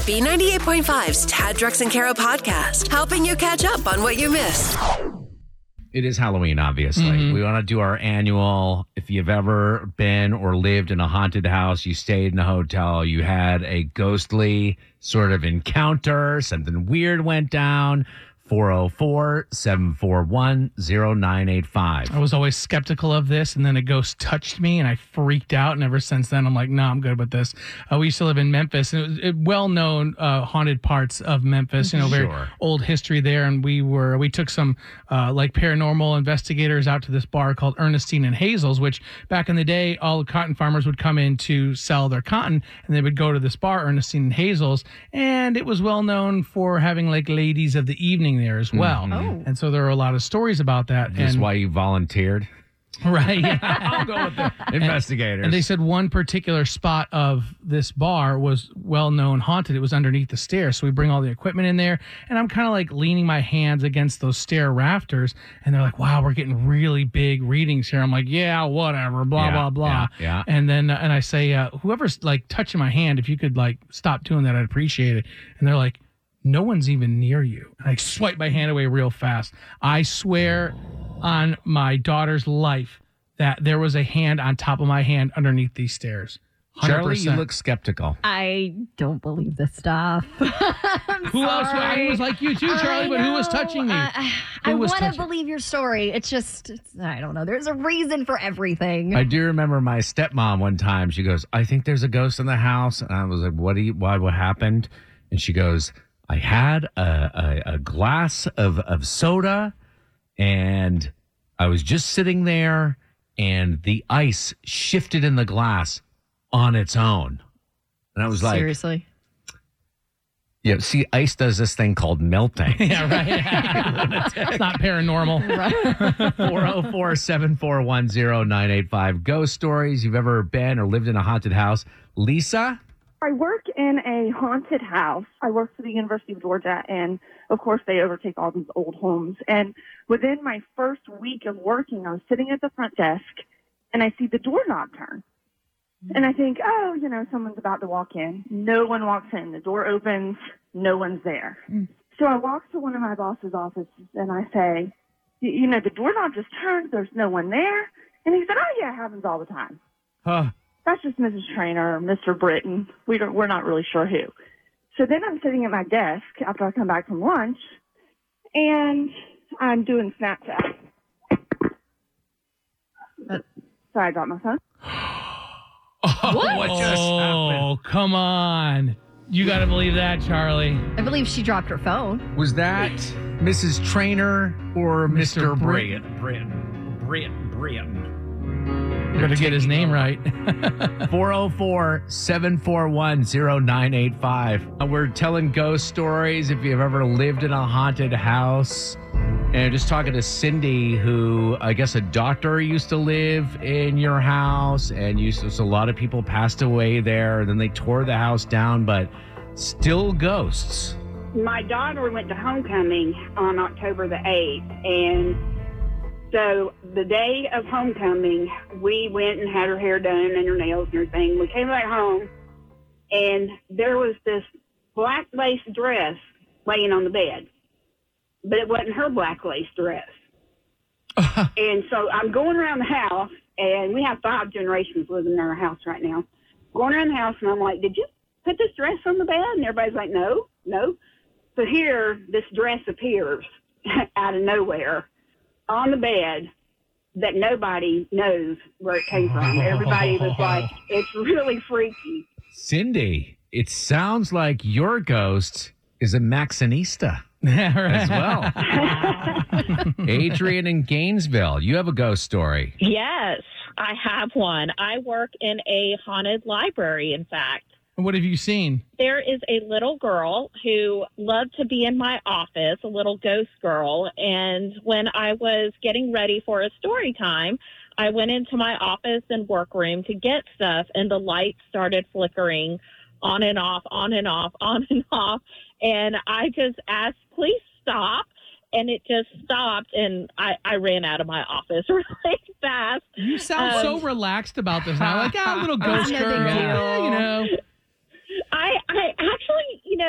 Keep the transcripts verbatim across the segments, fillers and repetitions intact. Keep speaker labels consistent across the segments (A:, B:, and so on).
A: B ninety-eight point five's Tad, Drex, and Kara podcast, helping you catch up on what you missed.
B: It is Halloween, obviously. Mm-hmm. We want to do our annual, if you've ever been or lived in a haunted house, you stayed in a hotel, you had a ghostly sort of encounter, something weird went down. four oh four, seven four one, oh nine eight five.
C: I was always skeptical of this, and then a ghost touched me, and I freaked out. And ever since then, I'm like, no, I'm good with this. Uh, we used to live in Memphis, and it was it, well-known uh, haunted parts of Memphis. You know, very
B: sure.
C: old history there. And we were we took some uh, like paranormal investigators out to this bar called Ernestine and Hazel's, which back in the day, all the cotton farmers would come in to sell their cotton, and they would go to this bar, Ernestine and Hazel's, and it was well known for having like ladies of the evening there as well.
B: Mm-hmm.
C: Oh. And so there are a lot of stories about that.
B: That's
C: and
B: why you volunteered.
C: Right. Yeah.
B: I'll go with the investigators.
C: And, and they said one particular spot of this bar was well known haunted. It was underneath the stairs. So we bring all the equipment in there, and I'm kind of like leaning my hands against those stair rafters, and they're like, wow, we're getting really big readings here. I'm like, yeah, whatever, blah,
B: yeah,
C: blah, blah.
B: Yeah, yeah.
C: And then, uh, and I say, uh, whoever's like touching my hand, if you could like stop doing that, I'd appreciate it. And they're like, no one's even near you. And I swipe my hand away real fast. I swear on my daughter's life that there was a hand on top of my hand underneath these stairs. one hundred percent.
B: Charlie, you look skeptical.
D: I don't believe this stuff.
C: Who else? I was like you too, Charlie,
D: I
C: but who was
D: know.
C: touching me?
D: I, I
C: was
D: want to
C: touching-
D: believe your story. It's just, it's, I don't know. There's a reason for everything.
B: I do remember my stepmom one time. She goes, I think there's a ghost in the house. And I was like, what do you, why, what happened? And she goes, I had a, a, a glass of, of soda, and I was just sitting there, and the ice shifted in the glass on its own. And I was like,
D: seriously?
B: Yeah, see, ice does this thing called melting.
C: Yeah, right. It's not paranormal.
B: four oh four, seven four one, oh nine eight five. Ghost stories you've ever been or lived in a haunted house. Lisa?
E: I work in a haunted house. I work for the University of Georgia, and of course they overtake all these old homes. And within my first week of working, I was sitting at the front desk, and I see the doorknob turn. And I think, oh, you know, someone's about to walk in. No one walks in. The door opens. No one's there. Mm. So I walk to one of my boss's offices, and I say, you know, the doorknob just turned. There's no one there. And he said, oh, yeah, it happens all the time.
B: Huh.
E: That's just Missus Trainer or Mister Britton. We don't, we're not really sure who. So then I'm sitting at my desk after I come back from lunch, and I'm doing Snapchat. Uh, so I got my phone.
B: Oh, what? what just
C: oh,
B: happened?
C: Come on. You got to believe that, Charlie.
D: I believe she dropped her phone.
B: Was that Missus Trainer or Mister
C: Mister
B: Brit? Brit. Brit. Brit.
C: Better get his name right.
B: four oh four, seven four one, oh nine eight five. We're telling ghost stories if you've ever lived in a haunted house. And just talking to Cindy, who I guess a doctor used to live in your house, and used to, so a lot of people passed away there. And then they tore the house down, but still ghosts.
F: My daughter went to homecoming on October the eighth, and so the day of homecoming, we went and had her hair done and her nails and everything. We came back home, and there was this black lace dress laying on the bed. But it wasn't her black lace dress. And so I'm going around the house, and we have five generations living in our house right now. Going around the house, and I'm like, did you put this dress on the bed? And everybody's like, no, no. So here, this dress appears out of nowhere on the bed that nobody knows where it came from. Everybody was like, it's really freaky.
B: Cindy, it sounds like your ghost is a Maxinista.
C: As
B: well. Adrian in Gainesville, you have a ghost story.
G: Yes, I have one. I work in a haunted library, in fact.
C: What have you seen?
G: There is a little girl who loved to be in my office, a little ghost girl. And when I was getting ready for a story time, I went into my office and workroom to get stuff, and the lights started flickering on and off, on and off, on and off. And I just asked, please stop. And it just stopped, and I, I ran out of my office really fast.
C: You sound
G: um,
C: so relaxed about this now. Like, ah, little ghost
D: no
C: girl.
D: big deal.
C: Yeah, you know.
G: I, I actually, you know,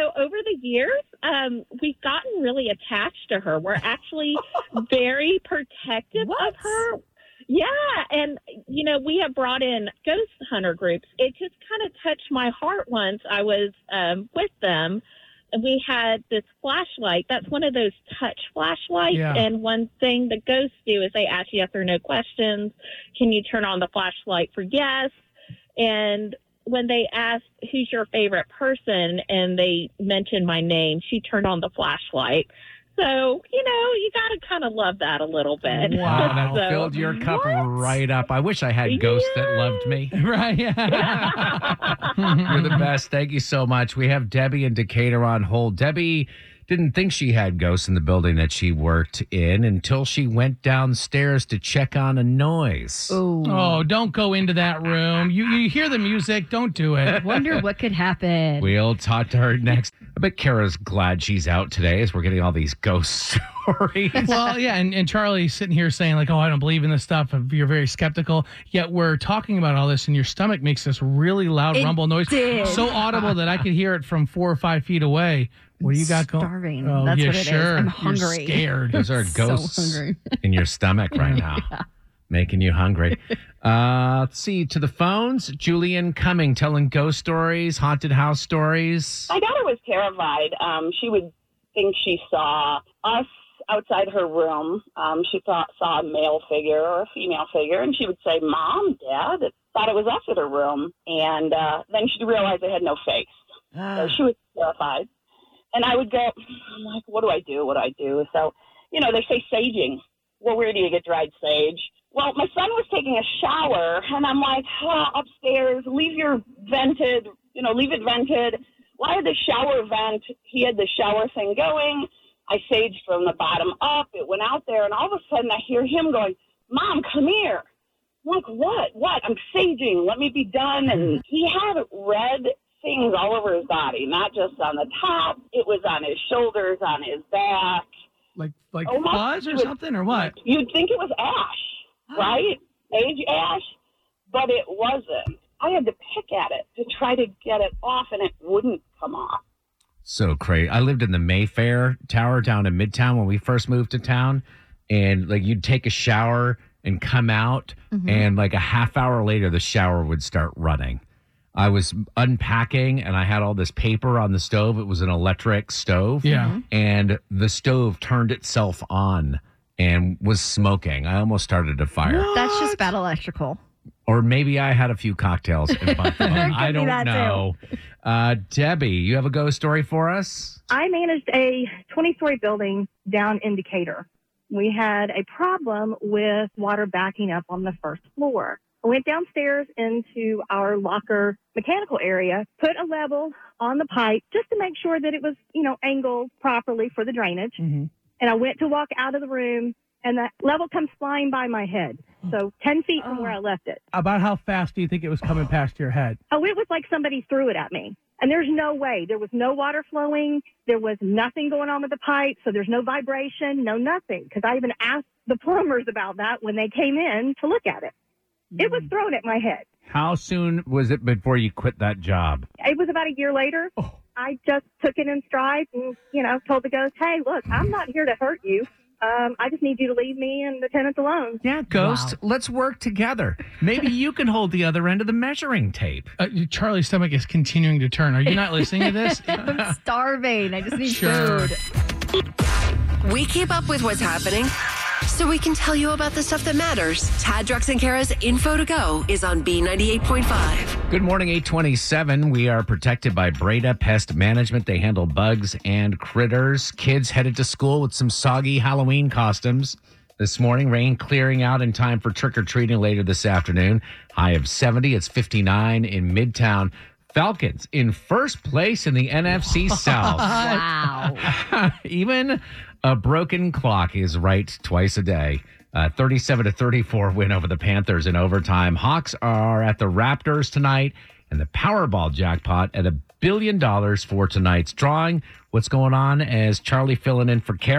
G: years, um, we've gotten really attached to her. We're actually very protective
D: What?
G: of her. Yeah, and, you know, we have brought in ghost hunter groups. It just kind of touched my heart once I was um, with them. And we had this flashlight. That's one of those touch flashlights.
C: Yeah.
G: And one thing the ghosts do is they ask yes or no questions. Can you turn on the flashlight for yes? And when they asked, who's your favorite person, and they mentioned my name, she turned on the flashlight. So, you know, you got to kind of love that a little bit.
B: Wow, that
G: So-
B: filled your cup
D: What?
B: right up. I wish I had ghosts that loved me.
C: Right. Yeah.
B: You're the best. Thank you so much. We have Debbie in Decatur on hold. Debbie didn't think she had ghosts in the building that she worked in until she went downstairs to check on a noise.
C: Oh, don't go into that room. You you hear the music. Don't do it.
D: Wonder what could happen.
B: We'll talk to her next. I bet Kara's glad she's out today as we're getting all these ghost stories.
C: Well, yeah, and, and Charlie's sitting here saying, like, oh, I don't believe in this stuff. You're very skeptical. Yet we're talking about all this, and your stomach makes this really loud
D: It
C: rumble noise.
D: did.
C: So audible that I could hear it from four or five feet away. What do you got going?
D: Starving.
C: Oh,
D: That's
C: yeah,
D: what it is.
C: sure.
D: I'm
C: You're
D: hungry.
C: scared.
B: Those are
D: So
B: ghosts
D: hungry.
B: in your stomach right now, making you hungry. Uh, let's see, to the phones. Julian Cumming telling ghost stories, haunted house stories.
H: My daughter was terrified. Um, she would think she saw us outside her room. Um, she thought saw a male figure or a female figure, and she would say, "Mom, Dad," thought it was us at her room, and uh, then she'd realize it had no face. So she was terrified. And I would go, I'm like, what do I do? What do I do? So, you know, they say saging. Well, where do you get dried sage? Well, my son was taking a shower, and I'm like, oh, upstairs, leave your vented, you know, leave it vented. Well, I had the shower vent. He had the shower thing going. I saged from the bottom up. It went out there, and all of a sudden I hear him going, "Mom, come here." I'm like, what? What? I'm saging. Let me be done. And he had red things all over his body, not just on the top. It was on his shoulders, on his back.
C: Like like
H: Oh, my-
C: fuzz or something or what?
H: You'd think it was ash, right? Sage ash, but it wasn't. I had to pick at it to try to get it off, and it wouldn't come off.
B: So crazy. I lived in the Mayfair Tower down in Midtown when we first moved to town. And like you'd take a shower and come out, and like a half hour later, the shower would start running. I was unpacking and I had all this paper on the stove. It was an electric stove.
C: Yeah.
B: And the stove turned itself on and was smoking. I almost started a fire.
D: That's just bad electrical.
B: Or maybe I had a few cocktails in my phone. I
D: be
B: don't
D: that too.
B: know. Uh, Debbie, you have a ghost story for us?
E: I managed a twenty-story building down in Decatur. We had a problem with water backing up on the first floor. I went downstairs into our locker mechanical area, put a level on the pipe just to make sure that it was, you know, angled properly for the drainage.
C: Mm-hmm.
E: And I went to walk out of the room, and the level comes flying by my head. So ten feet from where I left it.
C: About how fast do you think it was coming past your head?
E: Oh, it was like somebody threw it at me. And there's no way. There was no water flowing. There was nothing going on with the pipe. So there's no vibration, no nothing. Because I even asked the plumbers about that when they came in to look at it. It was thrown at my head.
B: How soon was it before you quit that job?
E: It was about a year later.
C: Oh.
E: I just took it in stride and, you know, told the ghost, hey, look, I'm not here to hurt you. Um, I just need you to leave me and the tenants alone.
B: Yeah, Ghost, let's work together. Maybe you can hold the other end of the measuring tape.
C: Uh, Charlie's stomach is continuing to turn. Are you not listening to this?
D: I'm starving. I just need
C: Sure.
D: food.
A: We keep up with what's happening so we can tell you about the stuff that matters. Tad, Drex, and Kara's Info to Go is on B ninety-eight point five.
B: Good morning, eight twenty-seven. We are protected by Breda Pest Management. They handle bugs and critters. Kids headed to school with some soggy Halloween costumes. This morning, rain clearing out in time for trick-or-treating later this afternoon. High of seventy. It's fifty-nine in Midtown. Falcons in first place in the N F C South.
D: Wow.
B: Even a broken clock is right twice a day. Uh, thirty-seven to thirty-four win over the Panthers in overtime. Hawks are at the Raptors tonight, and the Powerball jackpot at a billion dollars for tonight's drawing. What's going on as Charlie filling in for Kara?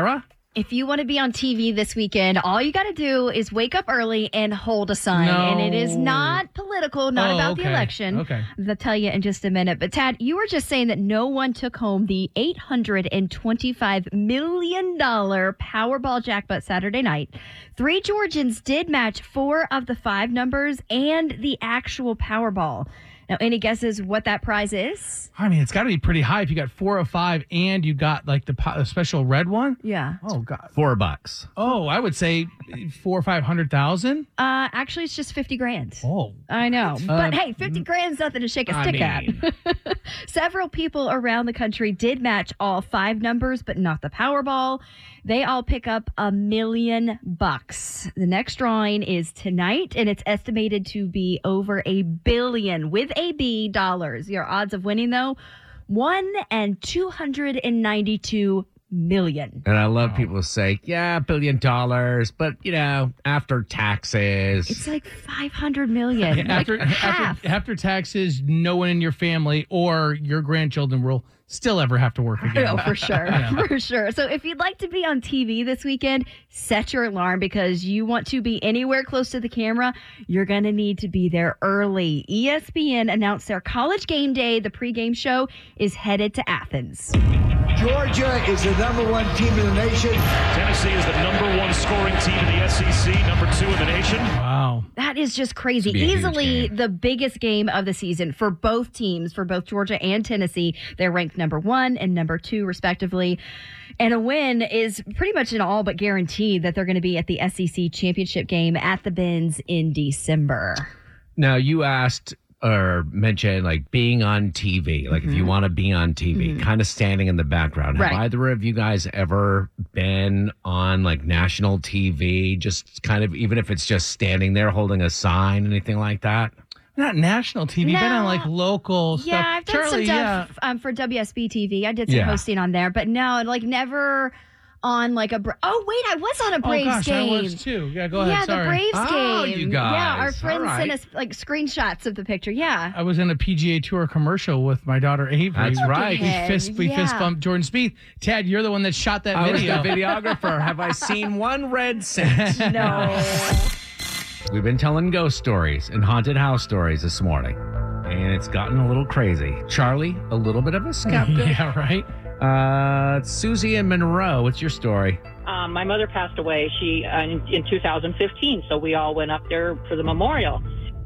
D: If you want to be on T V this weekend, all you got to do is wake up early and hold a sign.
C: No.
D: And it is not political, not
C: Oh,
D: about
C: okay.
D: the election.
C: Okay.
D: I'll tell you in just a minute. But Tad, you were just saying that no one took home the eight hundred twenty-five million dollars Powerball jackpot Saturday night. Three Georgians did match four of the five numbers and the actual Powerball. Now, any guesses what that prize is?
C: I mean, it's got to be pretty high if you got four or five and you got like the po- special red one.
D: Yeah.
C: Oh, God.
B: Four bucks.
C: Oh, I would say four or five hundred thousand.
D: Uh, actually, it's just fifty grand.
C: Oh.
D: I know.
B: Uh,
D: But hey, fifty grand's nothing to shake a
B: I
D: stick
B: mean-
D: at. Several people around the country did match all five numbers, but not the Powerball. They all pick up a million bucks. The next drawing is tonight, and it's estimated to be over a billion with a B dollars. Your odds of winning, though, one and two hundred ninety-two million.
B: And I love people who say, yeah, billion dollars, but, you know, after taxes.
D: It's like five hundred million. like
C: After,
D: half.
C: after after taxes, no one in your family or your grandchildren will still ever have to work again.
D: No, for sure. For sure. So if you'd like to be on T V this weekend, set your alarm because you want to be anywhere close to the camera. You're going to need to be there early. E S P N announced their college game day. The pregame show is headed to Athens.
I: Georgia is the number one team in the nation.
J: Tennessee is the number one scoring team in the S E C, number two in the nation.
C: Wow.
D: That is just crazy.
B: It's gonna be a huge
D: Easily
B: game.
D: the biggest game of the season for both teams, for both Georgia and Tennessee. They're ranked number one and number two, respectively. And a win is pretty much an all but guaranteed that they're going to be at the S E C championship game at the Benz in December.
B: Now, you asked or mentioned like being on T V, like if you want to be on T V, kind of standing in the background. Have
D: Right.
B: either of you guys ever been on like national T V, just kind of, even if it's just standing there holding a sign, anything like that?
C: Not national T V, been on
D: No.
C: like local stuff.
D: Yeah, I've done
C: Charlie,
D: some
C: yeah.
D: stuff um, for W S B T V. I did some
B: Yeah.
D: hosting on there, but no, like never on like a. Bra- oh wait, I was on a
C: Oh
D: Braves
C: gosh,
D: game.
C: I was too. Yeah, go ahead.
D: yeah,
C: Sorry.
D: the Braves
B: Oh,
D: game.
B: you
D: Yeah, our
B: guys.
D: friends
B: All right.
D: sent us like screenshots of the picture. Yeah.
C: I was in a P G A Tour commercial with my daughter Avery.
B: That's right.
C: We fist we
D: Yeah.
C: fist bumped Jordan Spieth. Tad, you're the one that shot that
B: I was the
C: video.
B: videographer. Have I seen one red cent?
D: No.
B: We've been telling ghost stories and haunted house stories this morning, and it's gotten a little crazy. Charlie, a little bit of a skeptic.
C: Yeah, right.
B: Uh, it's Susie and Monroe. What's your story?
K: Um, my mother passed away. She uh, in, in two thousand fifteen, so we all went up there for the memorial.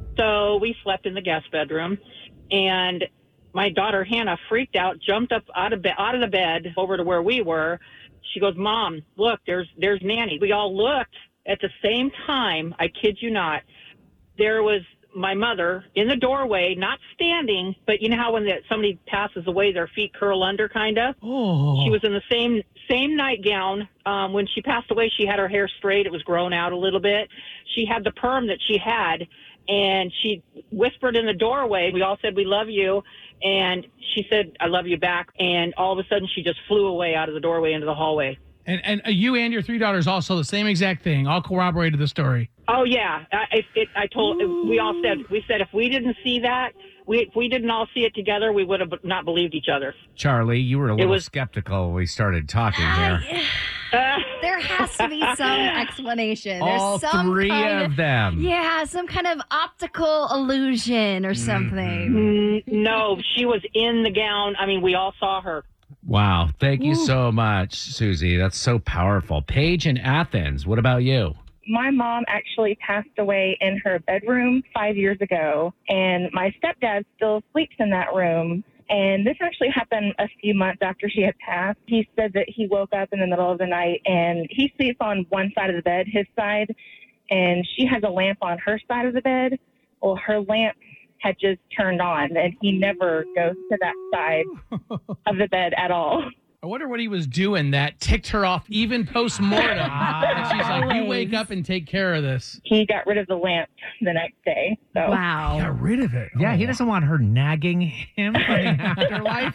K: So we slept in the guest bedroom, and my daughter Hannah freaked out, jumped up out of bed, out of the bed over to where we were. She goes, "Mom, look, there's there's Nanny." We all looked at the same time. I kid you not. There was my mother in the doorway, not standing, but you know how when the, somebody passes away, their feet curl under, kind of.
C: Oh.
K: She was in the same same nightgown. Um, when she passed away, she had her hair straight. It was grown out a little bit. She had the perm that she had, and she whispered in the doorway. We all said, "We love you." And she said, "I love you back." And all of a sudden, she just flew away out of the doorway into the hallway.
C: And and uh, you and your three daughters also the same exact thing. All corroborated the story.
K: Oh yeah, I, it, it, I told. We all said. We said if we didn't see that, we if we didn't all see it together, we would have not believed each other.
B: Charlie, you were a little
K: was-
B: skeptical when we started talking here.
K: Uh,
D: There has to be some explanation. There's
B: All
D: some
B: three
D: kind
B: of them.
D: Yeah, some kind of optical illusion or something.
K: mm, no, she was in the gown. I mean, we all saw her.
B: Wow. Thank you so much, Susie. That's so powerful. Paige in Athens, what about you?
L: My mom actually passed away in her bedroom five years ago, and my stepdad still sleeps in that room. And this actually happened a few months after she had passed. He said that he woke up in the middle of the night, and he sleeps on one side of the bed, his side, and she has a lamp on her side of the bed. Well, her lamp had just turned on, and he never goes to that side of the bed at all.
C: I wonder what he was doing that ticked her off even post-mortem. And she's like, you wake up and take care of this.
L: He got rid of the lamp the next day. So.
D: Wow.
C: Got rid of it.
B: Yeah,
C: Oh,
B: he doesn't want her nagging him for the afterlife.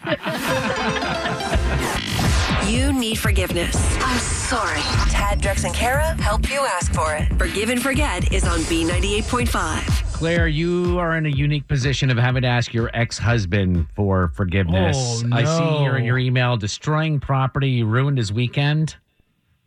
A: You need forgiveness. I'm sorry. Tad, Drex, and Kara help you ask for it. Forgive and Forget is on B ninety-eight point five.
B: Claire, you are in a unique position of having to ask your ex-husband for forgiveness.
C: Oh,
B: I see
C: no.
B: here in your email, destroying property, you ruined his weekend.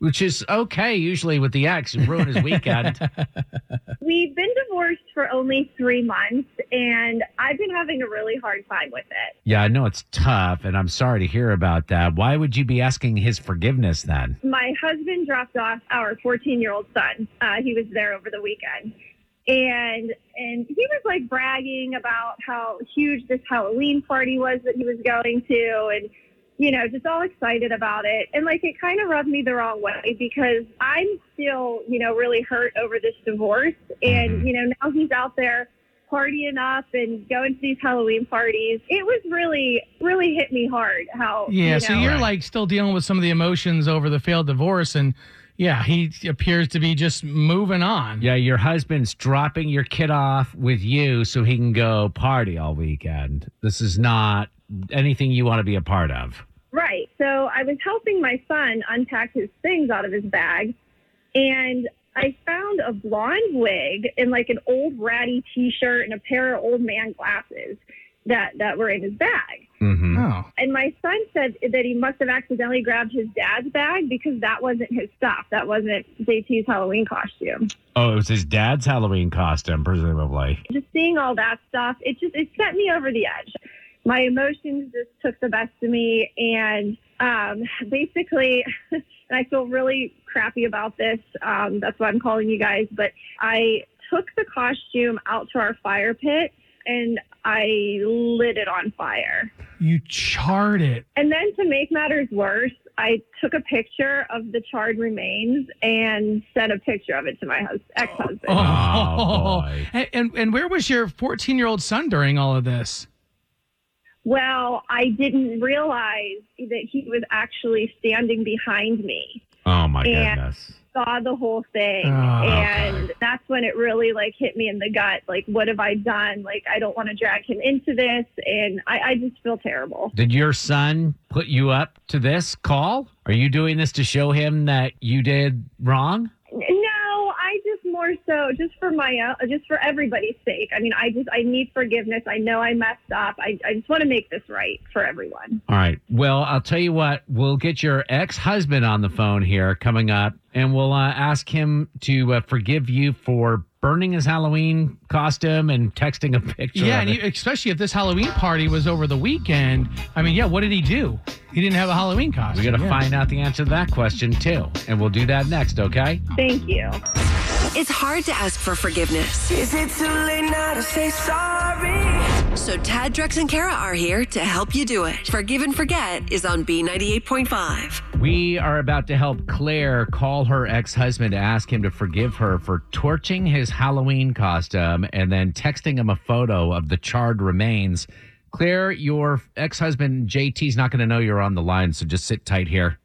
B: which is okay usually with the ex. You ruin his weekend.
M: We've been divorced for only three months, and I've been having a really hard time with it.
B: Yeah, I know it's tough, and I'm sorry to hear about that. Why would you be asking his forgiveness then?
M: My husband dropped off our fourteen-year-old son. Uh, he was there over the weekend. And and he was like bragging about how huge this Halloween party was that he was going to, and you know, just all excited about it. And like it kind of rubbed me the wrong way because I'm still, you know, really hurt over this divorce. And, you know, now he's out there partying up and going to these Halloween parties. It was really, really hit me hard how,
C: Yeah,
M: you know,
C: so you're like still dealing with some of the emotions over the failed divorce, and yeah, he appears to be just moving on.
B: Yeah, your husband's dropping your kid off with you so he can go party all weekend. This is not anything you want to be a part of.
M: Right. So I was helping my son unpack his things out of his bag, and I found a blonde wig and like an old ratty T-shirt and a pair of old man glasses that, that were in his bag.
B: Mm-hmm.
C: Oh.
M: And my son said that he must have accidentally grabbed his dad's bag because that wasn't his stuff. That wasn't J T's Halloween costume.
B: Oh, it was his dad's Halloween costume, presumably.
M: Just seeing all that stuff, it just it set me over the edge. My emotions just took the best of me, and um, basically, and I feel really crappy about this. Um, that's why I'm calling you guys. But I took the costume out to our fire pit, and I lit it on fire.
C: You charred it.
M: And then to make matters worse, I took a picture of the charred remains and sent a picture of it to my hus- ex-husband.
C: Oh, boy. And, and, and where was your fourteen-year-old son during all of this?
M: Well, I didn't realize that he was actually standing behind me.
B: Oh, my
M: and
B: goodness.
M: Saw the whole thing.
B: Oh.
M: And that's when it really like hit me in the gut. Like, what have I done? Like, I don't want to drag him into this. And I, I just feel terrible.
B: Did your son put you up to this call? Are you doing this to show him that you did wrong?
M: No, I just more so just for my, uh, just for everybody's sake. I mean, I just, I need forgiveness. I know I messed up. I, I just want to make this right for everyone.
B: All right. Well, I'll tell you what, we'll get your ex-husband on the phone here coming up, and we'll uh, ask him to uh, forgive you for burning his Halloween costume and texting a picture
C: Yeah,
B: of
C: and
B: it.
C: you, especially if this Halloween party was over the weekend. I mean, yeah, what did he do? He didn't have a Halloween costume.
B: We got to
C: yeah.
B: find out the answer to that question, too. And we'll do that next, okay?
M: Thank you.
A: It's hard to ask for forgiveness.
N: Is it too late now to say sorry?
A: So Tad, Drex, and Kara are here to help you do it. Forgive and Forget is on B ninety-eight point five.
B: We are about to help Claire call her ex-husband to ask him to forgive her for torching his Halloween costume and then texting him a photo of the charred remains. Claire, your ex-husband J T's not going to know you're on the line, so just sit tight here.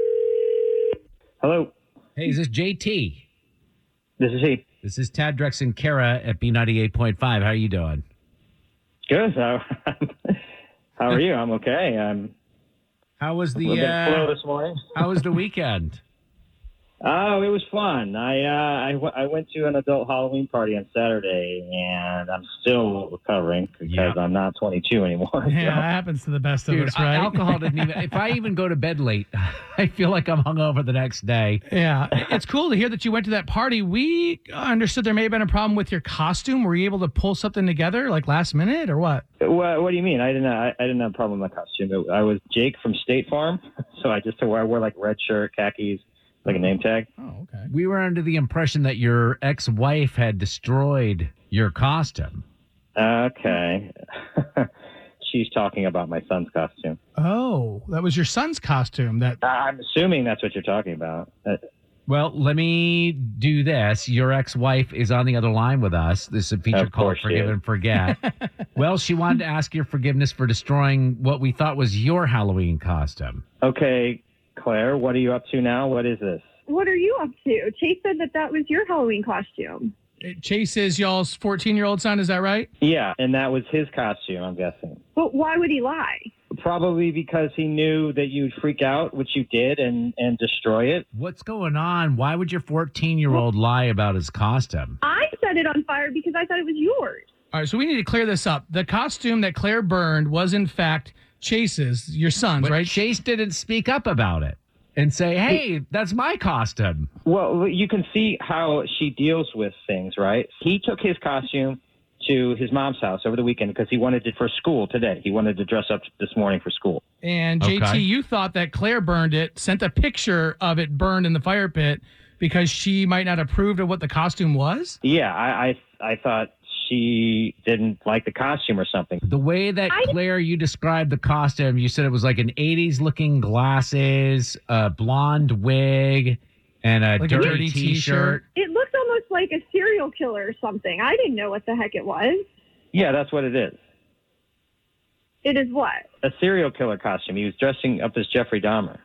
O: Hello.
B: Hey, is this J T?
O: This is he.
B: This is Tad, Drex, and Kara at B ninety-eight point five. How are you doing?
O: Good. How, how are you? I'm okay. I'm.
B: How was
O: a
B: the
O: little bit
B: uh,
O: slow this morning?
B: How was the weekend?
O: Oh, it was fun. I uh, I, w- I went to an adult Halloween party on Saturday, and I'm still recovering because
B: Yeah.
O: I'm not twenty-two anymore.
C: Yeah,
O: so.
C: that happens to the best of
B: Dude,
C: us, right?
B: alcohol didn't even. If I even go to bed late, I feel like I'm hungover the next day.
C: Yeah, it's cool to hear that you went to that party. We understood there may have been a problem with your costume. Were you able to pull something together like last minute or what?
O: What, what do you mean? I didn't. I, I didn't have a problem with my costume. It, I was Jake from State Farm, so I just wore, I wore like red shirt, khakis, like a name tag.
C: Oh, okay.
B: We were under the impression that your ex-wife had destroyed your costume.
O: Okay. She's talking about my son's costume.
C: Oh, that was your son's costume. That
O: I'm assuming that's what you're talking about. Uh,
B: Well, let me do this. Your ex-wife is on the other line with us. This is a feature
O: Of
B: called
O: course she
B: Forgive
O: is.
B: and Forget. Well, she wanted to ask your forgiveness for destroying what we thought was your Halloween costume.
O: Okay, Claire, what are you up to now? What is this?
M: What are you up to? Chase said that that was your Halloween costume.
C: Chase is y'all's fourteen-year-old son. Is that right?
O: Yeah, and that was his costume, I'm guessing.
M: But why would he lie?
O: Probably because he knew that you'd freak out, which you did, and, and destroy it.
B: What's going on? Why would your fourteen-year-old lie about his costume?
M: I set it on fire because I thought it was yours.
C: All right, so we need to clear this up. The costume that Claire burned was, in fact, Chase's, your son's,
B: But
C: right?
B: Chase didn't speak up about it. and say, hey, that's my costume.
O: Well, you can see how she deals with things, right? He took his costume to his mom's house over the weekend because he wanted it for school today. He wanted to dress up this morning for school.
C: And J T,
B: Okay.
C: you thought that Claire burned it, sent a picture of it burned in the fire pit because she might not approve of what the costume was?
O: Yeah, I I, I thought she didn't like the costume or something.
B: The way that, Claire, you described the costume, you said it was like an eighties looking glasses, a blonde wig, and a
C: Like a
B: dirty,
C: dirty
B: t-shirt.
M: It looks almost like a serial killer or something. I didn't know what the heck it was.
O: Yeah, that's what it is.
M: It is what?
O: A serial killer costume. He was dressing up as Jeffrey Dahmer.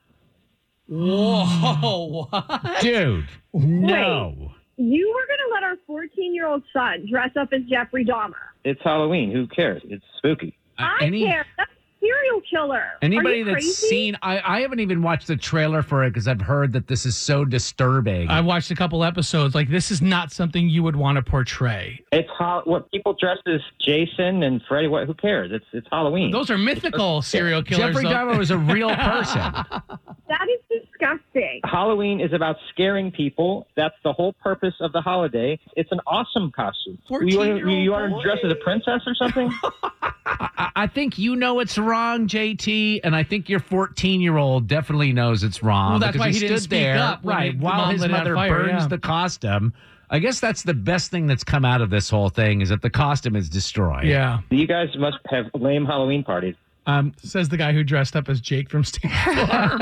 C: Whoa, what?
B: Dude, no.
M: You were going to let our fourteen-year-old son dress up as Jeffrey Dahmer.
O: It's Halloween. Who cares? It's spooky.
M: I
B: any-
M: care. That's a serial killer.
B: Anybody
M: Are you
B: that's
M: crazy?
B: seen, I, I haven't even watched the trailer for it because I've heard that this is so disturbing.
C: I watched a couple episodes. Like, this is not something you would want to portray.
O: It's how what people dress as Jason and Freddy. What? Who cares? It's it's Halloween.
C: Those are mythical serial killers.
B: Jeffrey
C: though.
B: Dahmer was a real person.
M: That is disgusting.
O: Halloween is about scaring people. That's the whole purpose of the holiday. It's an awesome costume. You, want to- you want to dress as a princess or something?
B: I, I think you know it's wrong, J T, and I think your fourteen-year-old definitely knows it's wrong.
C: Well, that's
B: because
C: why he didn't
B: stood
C: speak
B: there,
C: up when
B: right,
C: he- the
B: while
C: mom
B: his
C: lit it on
B: mother
C: fire,
B: burns
C: yeah.
B: the costume. I guess that's the best thing that's come out of this whole thing is that the costume is destroyed.
C: Yeah.
O: You guys must have lame Halloween parties.
B: Um,
C: Says the guy who dressed up as Jake from State Farm.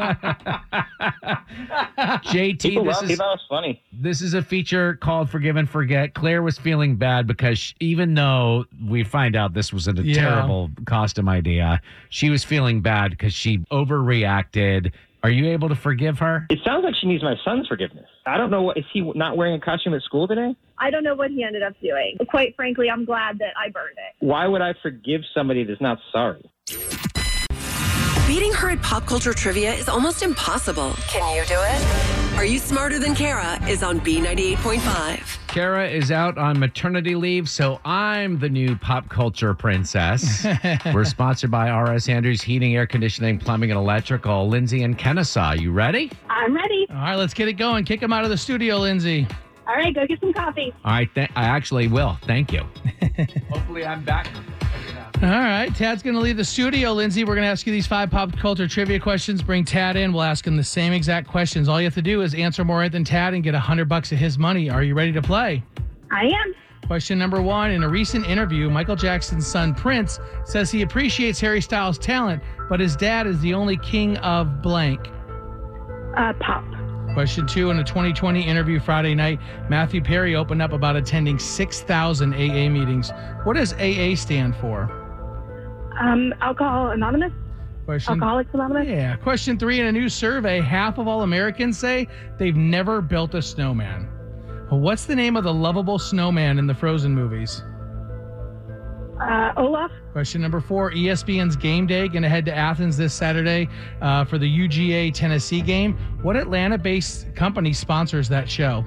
B: J T,
O: People
B: this
O: love
B: is,
O: people. It's funny.
B: this is a feature called Forgive and Forget. Claire was feeling bad because she, even though we find out this was a
C: Yeah.
B: terrible costume idea, she was feeling bad because she overreacted. Are you able to forgive her?
O: It sounds like she needs my son's forgiveness. I don't know. What is he not wearing a costume at school today?
M: I don't know what he ended up doing. Quite frankly, I'm glad that I burned it.
O: Why would I forgive somebody that's not sorry?
A: Beating her at pop culture trivia is almost impossible. Can you do it? Are You Smarter Than Kara is on B ninety-eight point five.
B: Kara is out on maternity leave, so I'm the new pop culture princess. We're sponsored by R S Andrews Heating, Air Conditioning, Plumbing, and Electrical. Lindsay and Kennesaw, you ready?
M: I'm ready.
C: All right, let's get it going. Kick him out of the studio, Lindsay.
M: All right, go get some coffee.
B: All right, th- I actually will. Thank you. Hopefully I'm back.
C: All right, Tad's going to leave the studio, Lindsay. We're going to ask you these five pop culture trivia questions. Bring Tad in. We'll ask him the same exact questions. All you have to do is answer more right than Tad and get a hundred bucks of his money. Are you ready to play?
M: I am.
C: Question number one. In a recent interview, Michael Jackson's son Prince says he appreciates Harry Styles' talent, but his dad is the only king of blank.
M: Uh, pop.
C: Question two. In a twenty twenty interview Friday night, Matthew Perry opened up about attending six thousand A A meetings. What does A A stand for?
M: Um, Alcohol Anonymous?
C: Question,
M: Alcoholics Anonymous?
C: Yeah. Question three. In a new survey, half of all Americans say they've never built a snowman. Well, what's the name of the lovable snowman in the Frozen movies?
M: Uh, Olaf?
C: Question number four. E S P N's Game Day going to head to Athens this Saturday uh, for the U G A Tennessee game. What Atlanta-based company sponsors that show?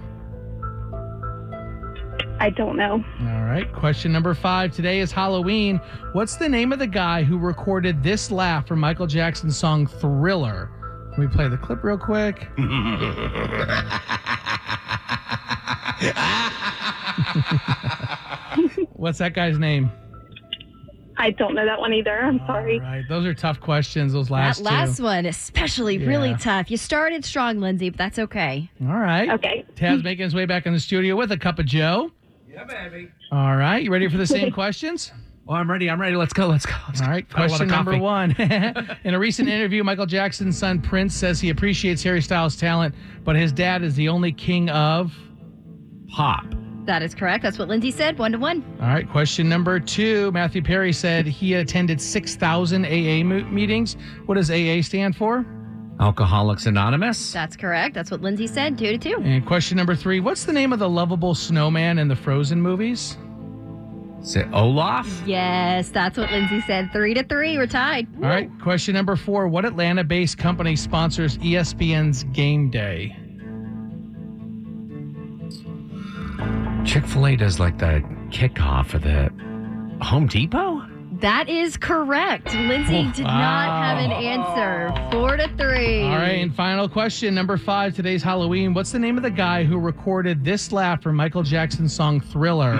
M: I don't know.
C: All right. Question number five. Today is Halloween. What's the name of the guy who recorded this laugh for Michael Jackson's song Thriller? Let me play the clip real quick. What's that guy's name?
M: I don't know that one either. I'm sorry.
C: All right. Those are tough questions, those last
D: That last
C: two.
D: one, especially really
C: Yeah.
D: tough. You started strong, Lindsay, but that's okay.
C: All right.
M: Okay.
C: Tad's making his way back in the studio with a cup of Joe.
B: Yeah, baby.
C: All right. You ready for the same questions?
B: Oh, I'm ready. I'm ready. Let's go. Let's go. Let's
C: All
B: go.
C: right.
B: I want a
C: Question number
B: coffee.
C: one. In a recent interview, Michael Jackson's son Prince says he appreciates Harry Styles' talent, but his dad is the only king of
B: Pop.
D: That is correct. That's what Lindsay said. One to one.
C: All right. Question number two. Matthew Perry said he attended six thousand A A mo- meetings. What does A A stand for?
B: Alcoholics Anonymous.
D: That's correct. That's what Lindsay said. Two to two.
C: And question number three. What's the name of the lovable snowman in the Frozen movies?
B: Is it Olaf?
D: Yes, that's what Lindsay said. Three to three. We're tied.
C: All right. Question number four. What Atlanta-based company sponsors E S P N's Game Day?
B: Chick-fil-A does like the kickoff of the Home Depot?
D: That is correct. Lindsay did not have an answer. Four to to three.
C: All right, and final question, number five, today's Halloween. What's the name of the guy who recorded this laugh for Michael Jackson's song Thriller?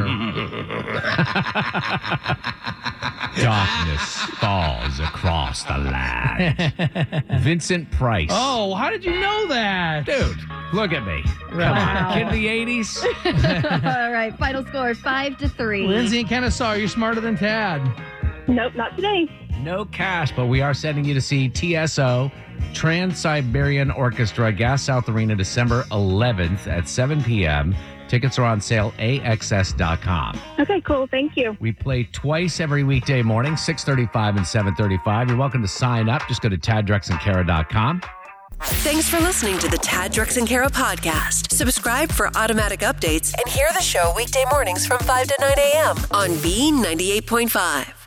B: Darkness falls across the land. Vincent Price.
C: Oh, how did you know that?
B: Dude, look at me. Come on, kid of the eighties.
D: All right, final score, five to three.
C: Lindsay and Kennesaw, you're smarter than Tad.
M: Nope, not today.
B: No cash, but we are sending you to see T S O, Trans-Siberian Orchestra, Gas South Arena, December eleventh at seven p.m. Tickets are on sale, A X S dot com.
M: Okay, cool. Thank you.
B: We play twice every weekday morning, six thirty-five and seven thirty-five. You're welcome to sign up. Just go to tad drex and kara dot com.
A: Thanks for listening to the Tad, Drex, and Kara podcast. Subscribe for automatic updates and hear the show weekday mornings from five to nine a.m. on B ninety-eight point five.